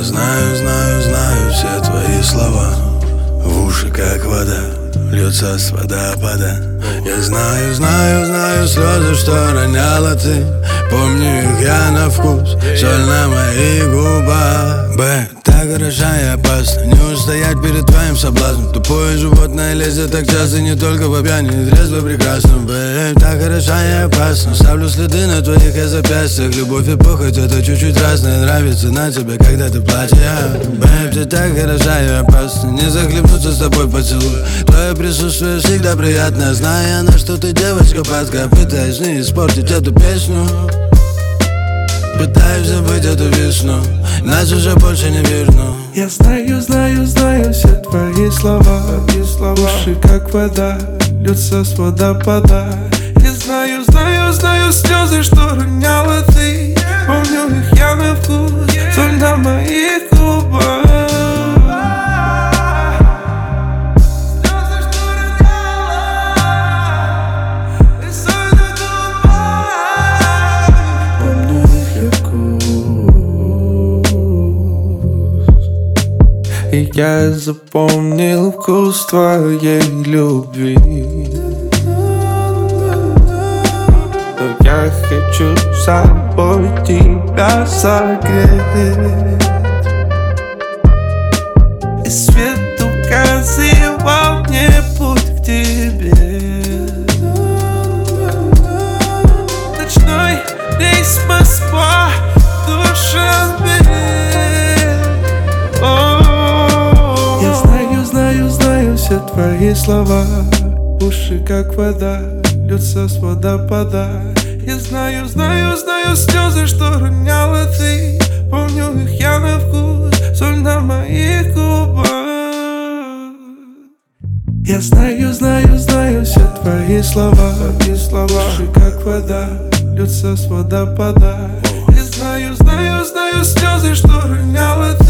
знаю, знаю, знаю все твои слова. В уши как вода льется с водопада. Я знаю, знаю, знаю слезы, что роняла ты. Помню их я на вкус, соль на моих губах. Б, так хороша и опасна, не устоять перед твоим соблазном. Тупое животное лезет так часто, не только по пьяни, трезво прекрасно. Б, так хороша и опасна, ставлю следы на твоих запястьях. Любовь и похоть, это чуть-чуть разное. Нравится на тебе, когда ты плачешь. Б, ты так хороша и опасна, не захлебнуться с тобой поцелуй. Твое присутствие всегда приятно, зная, на что ты девочка падка. Пытаюсь не испортить эту песню, пытаюсь забыть эту весну, нас уже больше не верну. Я знаю, знаю, знаю все твои слова. Уши как вода льются с водопада. Я знаю, знаю, знаю слезы, что роняла ты. Помню их я на вкус, соль на моих губах. И я запомнил вкус твоей любви. Но я хочу с собой тебя согреть. И свет указывал мне путь к тебе. Ночной рейс Москва, Душанбе. Все твои слова, уши как вода льются с водопада. Я знаю, знаю, знаю слезы, что роняла ты. Помню их я на вкус, соль на моих губах. Я знаю, знаю, знаю все твои слова, уши как вода льются с водопада. Я знаю, знаю, знаю слезы, что роняла ты.